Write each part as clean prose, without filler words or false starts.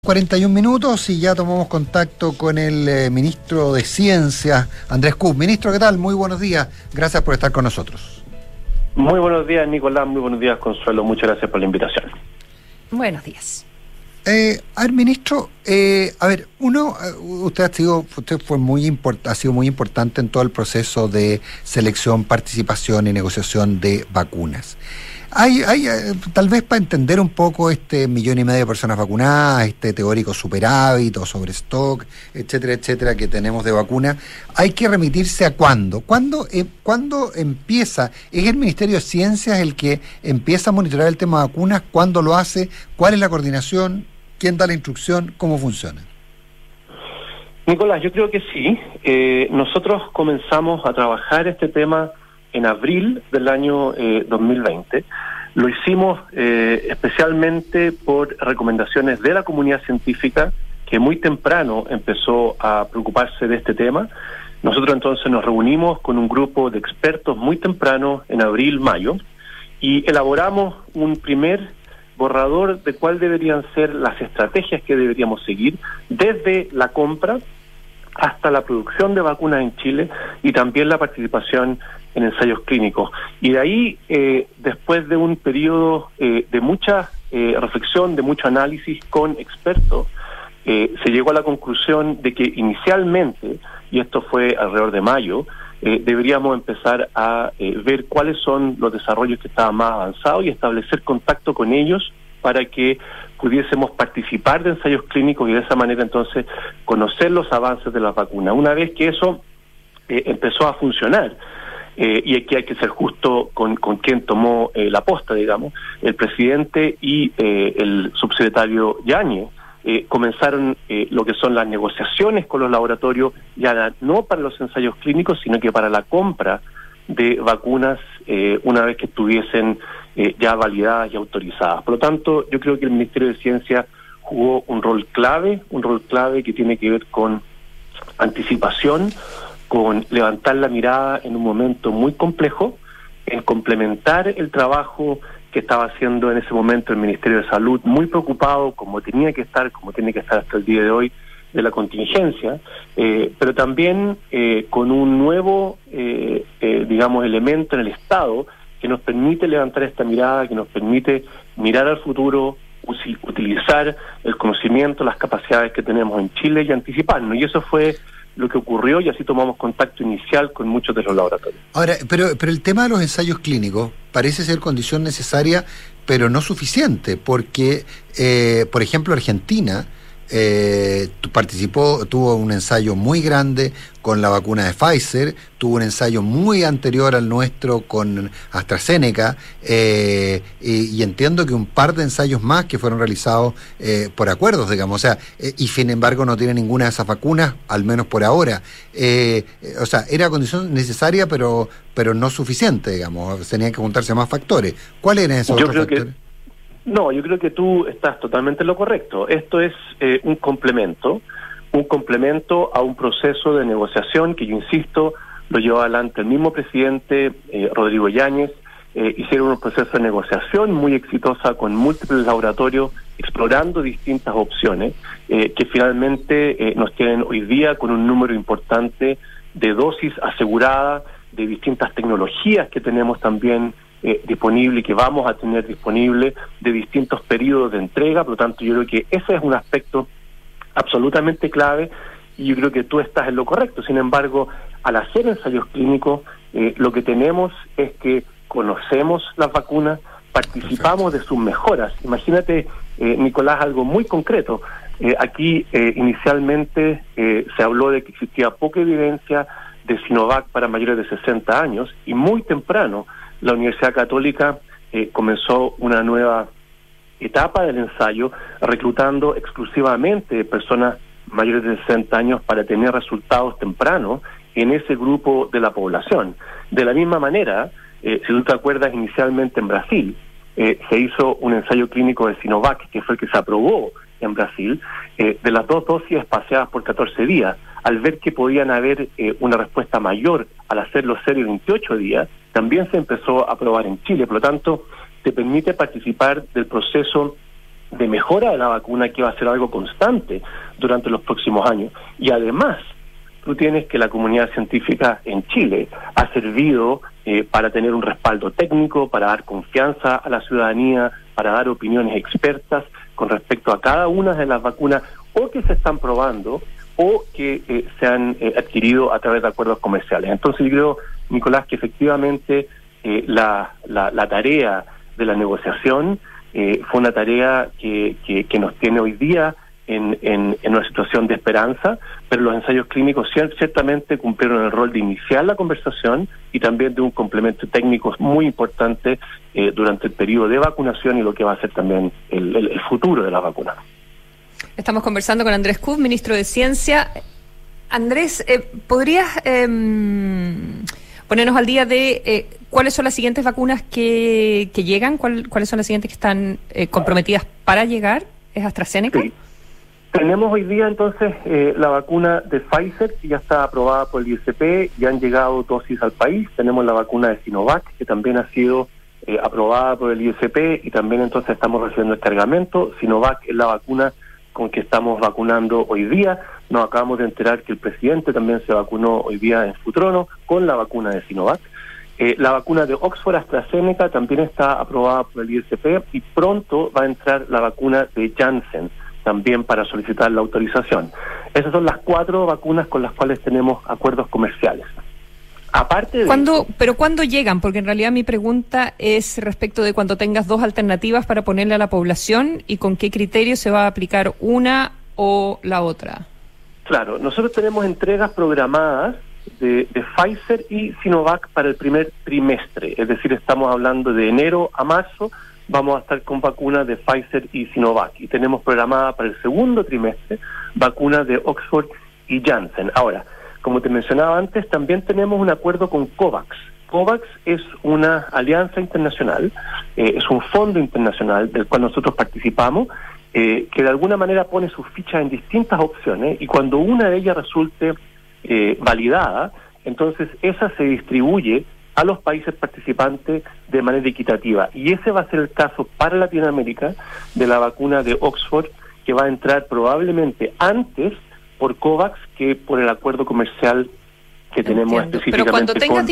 41 minutos y ya tomamos contacto con el ministro de Ciencias, Andrés Kub. Ministro, ¿qué tal? Muy buenos días. Gracias por estar con nosotros. Muy buenos días, Nicolás. Muy buenos días, Consuelo. Muchas gracias por la invitación. Buenos días. A ver, ministro, usted ha sido muy importante en todo el proceso de selección, participación y negociación de vacunas. Tal vez para entender un poco 1,5 millones de personas vacunadas, este teórico superávit o sobrestock, etcétera, que tenemos de vacuna, hay que remitirse a cuándo. ¿Cuándo empieza? ¿Es el Ministerio de Ciencias el que empieza a monitorear el tema de vacunas? ¿Cuándo lo hace? ¿Cuál es la coordinación? ¿Quién da la instrucción? ¿Cómo funciona? Nicolás, yo creo que sí. Nosotros comenzamos a trabajar este tema en abril del año 2020. Lo hicimos especialmente por recomendaciones de la comunidad científica, que muy temprano empezó a preocuparse de este tema. Nosotros entonces nos reunimos con un grupo de expertos muy temprano, en abril, mayo, y elaboramos un primer borrador de cuál deberían ser las estrategias que deberíamos seguir, desde la compra hasta la producción de vacunas en Chile y también la participación en ensayos clínicos. Y de ahí, después de un periodo de mucha reflexión, de mucho análisis con expertos, se llegó a la conclusión de que inicialmente, y esto fue alrededor de mayo, deberíamos empezar a ver cuáles son los desarrollos que estaban más avanzados y establecer contacto con ellos para que pudiésemos participar de ensayos clínicos y de esa manera entonces conocer los avances de las vacunas. Una vez que eso empezó a funcionar, y aquí hay que ser justo con quien tomó la posta, digamos, el presidente y el subsecretario Yáñez, comenzaron lo que son las negociaciones con los laboratorios, ya no para los ensayos clínicos, sino que para la compra de vacunas una vez que estuviesen ya validadas y autorizadas. Por lo tanto, yo creo que el Ministerio de Ciencia jugó un rol clave que tiene que ver con anticipación, con levantar la mirada en un momento muy complejo, en complementar el trabajo que estaba haciendo en ese momento el Ministerio de Salud, muy preocupado como tiene que estar hasta el día de hoy, de la contingencia, pero también con un nuevo, elemento en el Estado que nos permite levantar esta mirada, que nos permite mirar al futuro, utilizar el conocimiento, las capacidades que tenemos en Chile y anticiparnos. Y eso fue lo que ocurrió y así tomamos contacto inicial con muchos de los laboratorios. Ahora, pero el tema de los ensayos clínicos parece ser condición necesaria, pero no suficiente, porque, por ejemplo, Argentina tuvo un ensayo muy grande con la vacuna de Pfizer, tuvo un ensayo muy anterior al nuestro con AstraZeneca, y entiendo que un par de ensayos más que fueron realizados por acuerdos, digamos, o sea, y sin embargo no tiene ninguna de esas vacunas, al menos por ahora. O sea, era condición necesaria, pero no suficiente, digamos, tenían que juntarse más factores. ¿Cuáles eran esos otros factores? Yo creo que tú estás totalmente en lo correcto. Esto es un complemento a un proceso de negociación que, yo insisto, lo llevó adelante el mismo presidente, Rodrigo Yáñez. Hicieron un proceso de negociación muy exitosa con múltiples laboratorios, explorando distintas opciones, que finalmente nos tienen hoy día con un número importante de dosis aseguradas, de distintas tecnologías que tenemos también disponible y que vamos a tener disponible, de distintos periodos de entrega. Por lo tanto, yo creo que ese es un aspecto absolutamente clave y yo creo que tú estás en lo correcto. Sin embargo, al hacer ensayos clínicos, lo que tenemos es que conocemos las vacunas, participamos de sus mejoras. Imagínate, Nicolás, algo muy concreto. Aquí inicialmente se habló de que existía poca evidencia de Sinovac para mayores de 60 años y muy temprano la Universidad Católica comenzó una nueva etapa del ensayo, reclutando exclusivamente personas mayores de 60 años para tener resultados tempranos en ese grupo de la población. De la misma manera, si tú te acuerdas, inicialmente en Brasil se hizo un ensayo clínico de Sinovac, que fue el que se aprobó en Brasil, de las 2 dosis espaciadas por 14 días. Al ver que podían haber una respuesta mayor al hacerlo serie 28 días, también se empezó a aprobar en Chile. Por lo tanto, te permite participar del proceso de mejora de la vacuna que va a ser algo constante durante los próximos años. Y además, tú tienes que la comunidad científica en Chile ha servido para tener un respaldo técnico, para dar confianza a la ciudadanía, para dar opiniones expertas con respecto a cada una de las vacunas o que se están probando o que se han adquirido a través de acuerdos comerciales. Entonces yo creo, Nicolás, que efectivamente la tarea de la negociación fue una tarea que nos tiene hoy día en una situación de esperanza, pero los ensayos clínicos ciertamente cumplieron el rol de iniciar la conversación y también de un complemento técnico muy importante durante el periodo de vacunación y lo que va a ser también el futuro de la vacuna. Estamos conversando con Andrés Kuf, ministro de Ciencia. Andrés, ¿podrías ponernos al día de cuáles son las siguientes vacunas que llegan? ¿Cuáles son las siguientes que están comprometidas para llegar? ¿Es AstraZeneca? Sí. Tenemos hoy día entonces la vacuna de Pfizer, que ya está aprobada por el ISP, ya han llegado dosis al país. Tenemos la vacuna de Sinovac, que también ha sido aprobada por el ISP, y también entonces estamos recibiendo el cargamento. Sinovac es la vacuna con que estamos vacunando hoy día. Nos acabamos de enterar que el presidente también se vacunó hoy día en su trono con la vacuna de Sinovac. La vacuna de Oxford AstraZeneca también está aprobada por el ISP y pronto va a entrar la vacuna de Janssen también para solicitar la autorización. Esas son las 4 vacunas con las cuales tenemos acuerdos comerciales. Aparte de ¿Pero cuándo llegan? Porque en realidad mi pregunta es respecto de cuando tengas 2 alternativas para ponerle a la población y con qué criterio se va a aplicar una o la otra. Claro, nosotros tenemos entregas programadas de Pfizer y Sinovac para el primer trimestre, es decir, estamos hablando de enero a marzo, vamos a estar con vacunas de Pfizer y Sinovac, y tenemos programada para el segundo trimestre vacunas de Oxford y Janssen. Ahora, como te mencionaba antes, también tenemos un acuerdo con COVAX. COVAX es una alianza internacional, es un fondo internacional del cual nosotros participamos, que de alguna manera pone sus fichas en distintas opciones, y cuando una de ellas resulte validada, entonces esa se distribuye a los países participantes de manera equitativa. Y ese va a ser el caso para Latinoamérica de la vacuna de Oxford, que va a entrar probablemente antes por COVAX que por el acuerdo comercial que tenemos específicamente. Pero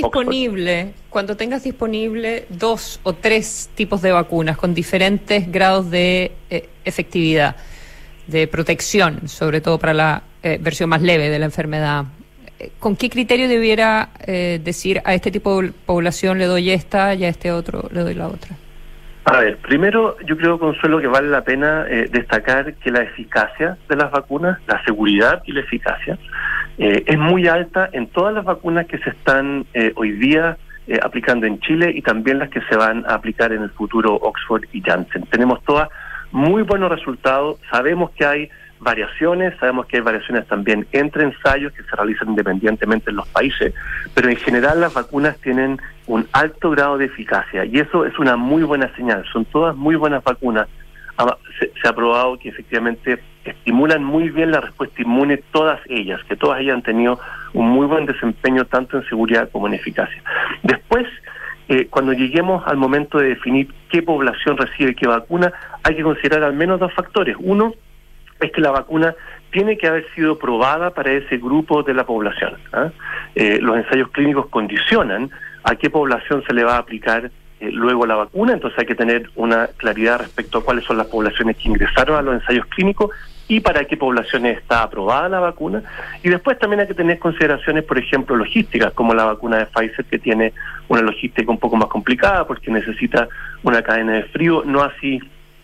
cuando tengas disponible 2 o 3 tipos de vacunas con diferentes grados de efectividad, de protección, sobre todo para la versión más leve de la enfermedad, ¿con qué criterio debiera decir a este tipo de población le doy esta y a este otro le doy la otra? A ver, primero yo creo, Consuelo, que vale la pena destacar que la eficacia de las vacunas, la seguridad y la eficacia, es muy alta en todas las vacunas que se están hoy día aplicando en Chile y también las que se van a aplicar en el futuro Oxford y Janssen. Tenemos todas muy buenos resultados, sabemos que hay variaciones, sabemos que hay variaciones también entre ensayos que se realizan independientemente en los países, pero en general las vacunas tienen un alto grado de eficacia y eso es una muy buena señal. Son todas muy buenas vacunas. Se ha probado que efectivamente estimulan muy bien la respuesta inmune, todas ellas, que todas ellas han tenido un muy buen desempeño tanto en seguridad como en eficacia. Después, cuando lleguemos al momento de definir qué población recibe qué vacuna, hay que considerar al menos 2 factores. Uno es que la vacuna tiene que haber sido probada para ese grupo de la población. Los ensayos clínicos condicionan a qué población se le va a aplicar luego la vacuna, entonces hay que tener una claridad respecto a cuáles son las poblaciones que ingresaron a los ensayos clínicos y para qué poblaciones está aprobada la vacuna. Y después también hay que tener consideraciones, por ejemplo, logísticas, como la vacuna de Pfizer, que tiene una logística un poco más complicada porque necesita una cadena de frío, no así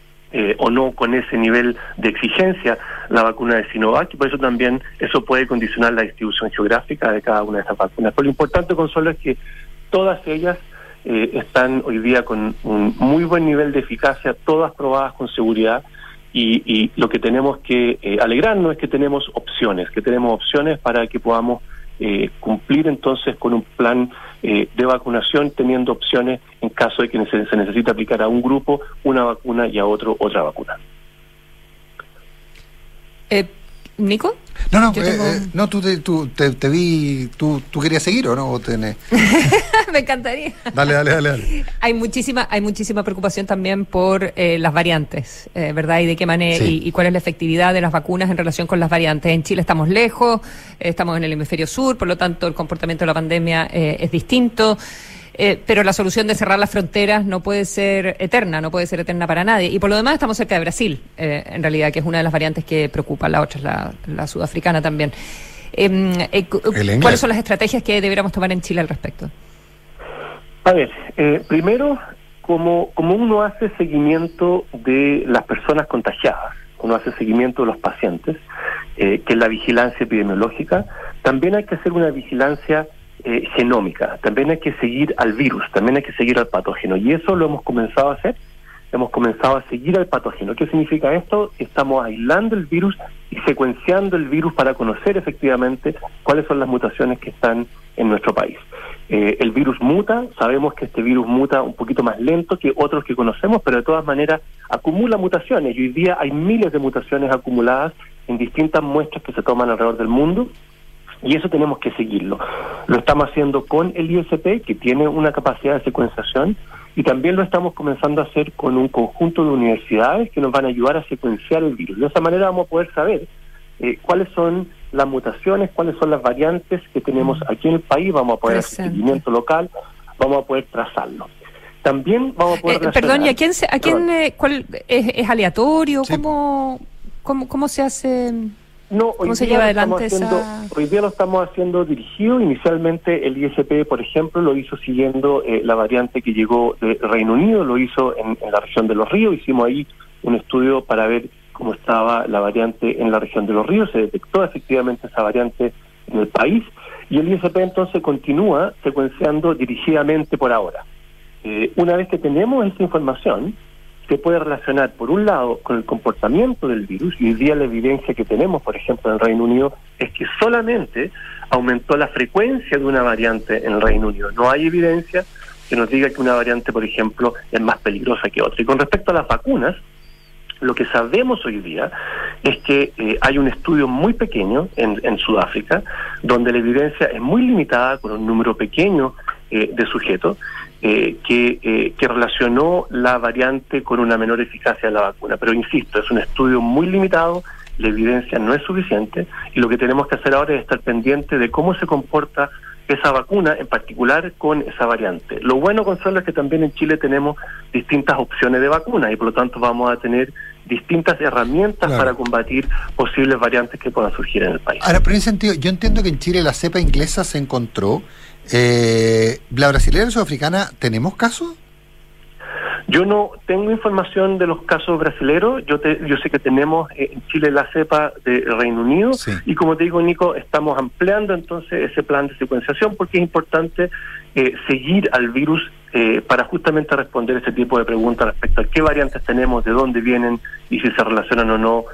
o no con ese nivel de exigencia la vacuna de Sinovac, y por eso también eso puede condicionar la distribución geográfica de cada una de esas vacunas. Pero lo importante, Consuelo, es que todas ellas están hoy día con un muy buen nivel de eficacia, todas probadas con seguridad, y lo que tenemos que alegrarnos es que tenemos opciones para que podamos cumplir entonces con un plan de vacunación, teniendo opciones en caso de que se necesite aplicar a un grupo una vacuna y a otro otra vacuna. ¿Nico? No, tú te vi, tú querías seguir, ¿o no? ¿O tenés? Me encantaría. Dale. Hay muchísima preocupación también por las variantes, ¿verdad? Y de qué manera y cuál es la efectividad de las vacunas en relación con las variantes. En Chile estamos lejos, estamos en el hemisferio sur, por lo tanto el comportamiento de la pandemia es distinto. Pero la solución de cerrar las fronteras no puede ser eterna para nadie. Y por lo demás estamos cerca de Brasil, en realidad, que es una de las variantes que preocupa. La otra es la sudafricana también. ¿Cuáles son las estrategias que deberíamos tomar en Chile al respecto? A ver, primero, como uno hace seguimiento de las personas contagiadas, uno hace seguimiento de los pacientes, que es la vigilancia epidemiológica, también hay que hacer una vigilancia genómica, también hay que seguir al virus, también hay que seguir al patógeno, y eso lo hemos comenzado a hacer. Hemos comenzado a seguir al patógeno. ¿Qué significa esto? Estamos aislando el virus y secuenciando el virus para conocer efectivamente cuáles son las mutaciones que están en nuestro país. El virus muta, sabemos que este virus muta un poquito más lento que otros que conocemos, pero de todas maneras acumula mutaciones, y hoy día hay miles de mutaciones acumuladas en distintas muestras que se toman alrededor del mundo, y eso tenemos que seguirlo. Lo estamos haciendo con el ISP, que tiene una capacidad de secuenciación, y también lo estamos comenzando a hacer con un conjunto de universidades que nos van a ayudar a secuenciar el virus. De esa manera vamos a poder saber cuáles son las mutaciones, cuáles son las variantes que tenemos aquí en el país, vamos a poder hacer seguimiento local, vamos a poder trazarlo. También vamos a poder... Perdón, ¿y cuál es aleatorio? Sí. ¿Cómo se hace...? No, ¿cómo se lleva adelante hoy día lo estamos haciendo dirigido. Inicialmente el ISP, por ejemplo, lo hizo siguiendo la variante que llegó de Reino Unido, lo hizo en la región de Los Ríos. Hicimos ahí un estudio para ver cómo estaba la variante en la región de Los Ríos. Se detectó efectivamente esa variante en el país, y el ISP entonces continúa secuenciando dirigidamente por ahora. Una vez que tenemos esta información, se puede relacionar, por un lado, con el comportamiento del virus, y hoy día la evidencia que tenemos, por ejemplo, en el Reino Unido, es que solamente aumentó la frecuencia de una variante en el Reino Unido. No hay evidencia que nos diga que una variante, por ejemplo, es más peligrosa que otra. Y con respecto a las vacunas, lo que sabemos hoy día es que hay un estudio muy pequeño en Sudáfrica, donde la evidencia es muy limitada, con un número pequeño de sujetos, que relacionó la variante con una menor eficacia de la vacuna. Pero insisto, es un estudio muy limitado, la evidencia no es suficiente, y lo que tenemos que hacer ahora es estar pendiente de cómo se comporta esa vacuna, en particular con esa variante. Lo bueno, Consuelo, es que también en Chile tenemos distintas opciones de vacuna, y por lo tanto vamos a tener distintas herramientas para combatir posibles variantes que puedan surgir en el país. Ahora, pero en ese sentido, yo entiendo que en Chile la cepa inglesa se encontró. ¿La brasileña y sudafricana tenemos casos? Yo no tengo información de los casos brasileños. Yo sé que tenemos en Chile la cepa de Reino Unido, sí. Y como te digo, Nico, estamos ampliando entonces ese plan de secuenciación, porque es importante seguir al virus para justamente responder ese tipo de preguntas respecto a qué variantes tenemos, de dónde vienen y si se relacionan o no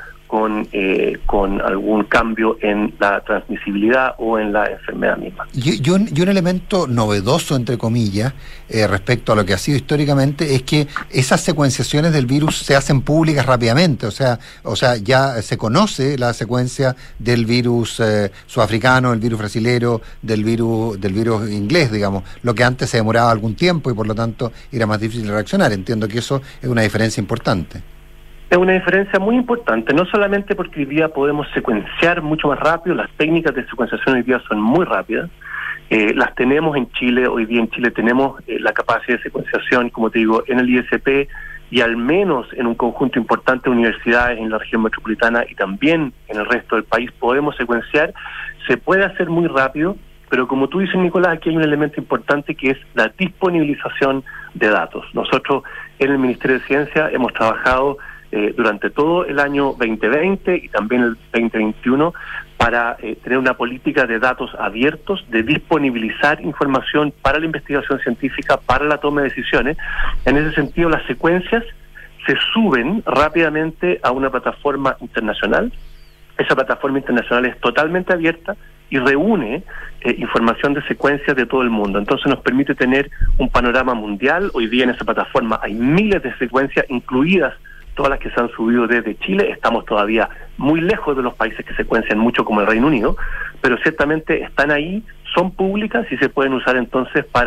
con algún cambio en la transmisibilidad o en la enfermedad misma. Y un elemento novedoso, entre comillas, respecto a lo que ha sido históricamente, es que esas secuenciaciones del virus se hacen públicas rápidamente. O sea, ya se conoce la secuencia del virus sudafricano, del virus brasilero, del virus inglés, digamos, lo que antes se demoraba algún tiempo y por lo tanto era más difícil de reaccionar. Entiendo que eso es una diferencia importante. Es una diferencia muy importante, no solamente porque hoy día podemos secuenciar mucho más rápido, las técnicas de secuenciación hoy día son muy rápidas, las tenemos en Chile. Hoy día en Chile tenemos la capacidad de secuenciación, como te digo, en el ISP, y al menos en un conjunto importante de universidades en la región metropolitana y también en el resto del país podemos secuenciar. Se puede hacer muy rápido, pero como tú dices, Nicolás, aquí hay un elemento importante que es la disponibilización de datos. Nosotros en el Ministerio de Ciencia hemos trabajado durante todo el año 2020 y también el 2021 para tener una política de datos abiertos, de disponibilizar información para la investigación científica, para la toma de decisiones. En ese sentido, las secuencias se suben rápidamente a una plataforma internacional. Esa plataforma internacional es totalmente abierta y reúne información de secuencias de todo el mundo. Entonces nos permite tener un panorama mundial. Hoy día en esa plataforma hay miles de secuencias, incluidas todas las que se han subido desde Chile. Estamos todavía muy lejos de los países que secuencian mucho, como el Reino Unido, pero ciertamente están ahí, son públicas y se pueden usar entonces para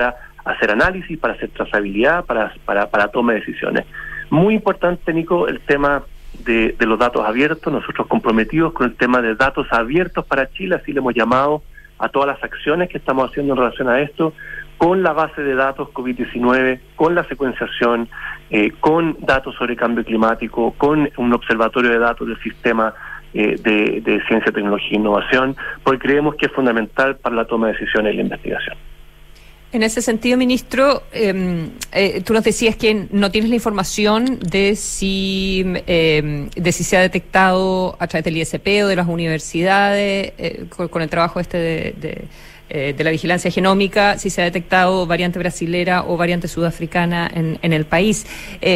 hacer análisis, para hacer trazabilidad, para toma de decisiones. Muy importante, Nico, el tema de los datos abiertos. Nosotros comprometidos con el tema de datos abiertos para Chile, así le hemos llamado a todas las acciones que estamos haciendo en relación a esto, con la base de datos COVID-19, con la secuenciación, con datos sobre cambio climático, con un observatorio de datos del sistema de ciencia, tecnología e innovación, porque creemos que es fundamental para la toma de decisiones y la investigación. En ese sentido, ministro, tú nos decías que no tienes la información de si se ha detectado a través del ISP o de las universidades, con el trabajo de la vigilancia genómica, si se ha detectado variante brasilera o variante sudafricana en el país.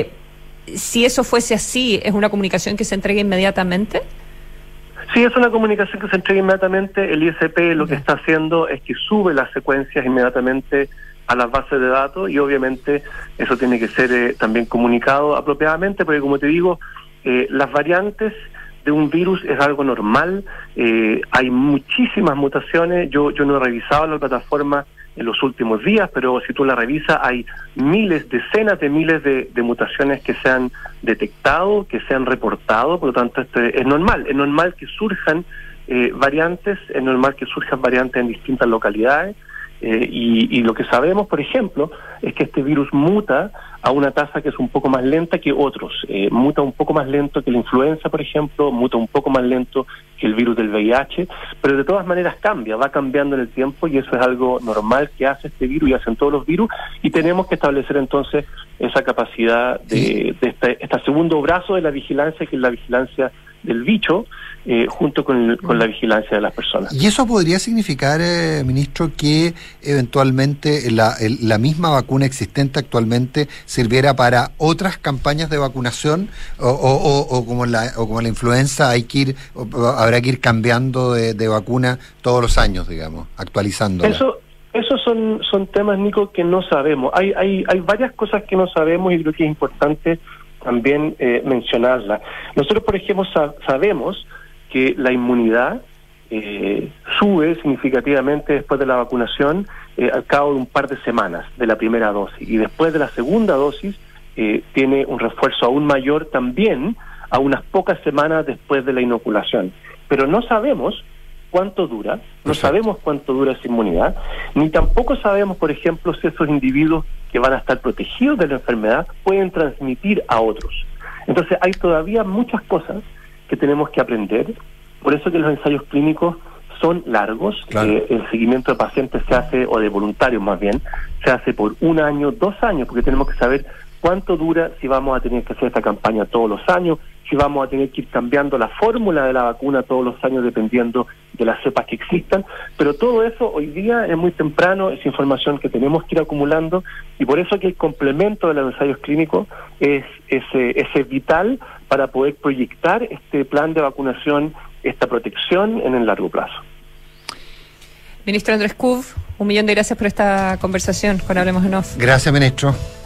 Si eso fuese así, ¿es una comunicación que se entrega inmediatamente? Sí, es una comunicación que se entrega inmediatamente. El ISP lo que está haciendo es que sube las secuencias inmediatamente a las bases de datos, y obviamente eso tiene que ser también comunicado apropiadamente, porque como te digo, las variantes de un virus es algo normal. Hay muchísimas mutaciones. Yo no he revisado la plataforma en los últimos días, pero si tú la revisas hay miles, decenas de miles de mutaciones que se han detectado, que se han reportado. Por lo tanto, es normal que surjan variantes, es normal que surjan variantes en distintas localidades, y lo que sabemos, por ejemplo, es que este virus muta a una tasa que es un poco más lenta que otros, muta un poco más lento que la influenza, por ejemplo, muta un poco más lento que el virus del VIH, pero de todas maneras va cambiando en el tiempo, y eso es algo normal que hace este virus y hacen todos los virus, y tenemos que establecer entonces esa capacidad de este segundo brazo de la vigilancia, que es la vigilancia del bicho, junto con la vigilancia de las personas. ¿Y eso podría significar, ministro, que eventualmente la misma vacuna existente actualmente sirviera para otras campañas de vacunación, o como la influenza habrá que ir cambiando de vacuna todos los años, digamos, actualizándola? Esos son temas, Nico, que no sabemos. Hay varias cosas que no sabemos, y creo que es importante también mencionarlas. Nosotros, por ejemplo, sabemos que la inmunidad sube significativamente después de la vacunación, al cabo de un par de semanas de la primera dosis, y después de la segunda dosis tiene un refuerzo aún mayor también a unas pocas semanas después de la inoculación. Pero no sabemos cuánto dura, no sabemos cuánto dura esa inmunidad, ni tampoco sabemos, por ejemplo, si esos individuos que van a estar protegidos de la enfermedad pueden transmitir a otros. Entonces hay todavía muchas cosas que tenemos que aprender. Por eso que los ensayos clínicos son largos. Claro. El seguimiento de pacientes se hace, o de voluntarios más bien, se hace por 1 año, 2 años, porque tenemos que saber cuánto dura, si vamos a tener que hacer esta campaña todos los años, si vamos a tener que ir cambiando la fórmula de la vacuna todos los años dependiendo de las cepas que existan. Pero todo eso hoy día es muy temprano, es información que tenemos que ir acumulando, y por eso que el complemento de los ensayos clínicos es vital para poder proyectar este plan de vacunación, esta protección en el largo plazo. Ministro Andrés Kubf, 1.000.000 de gracias por esta conversación con Hablemos en Off. Gracias, ministro.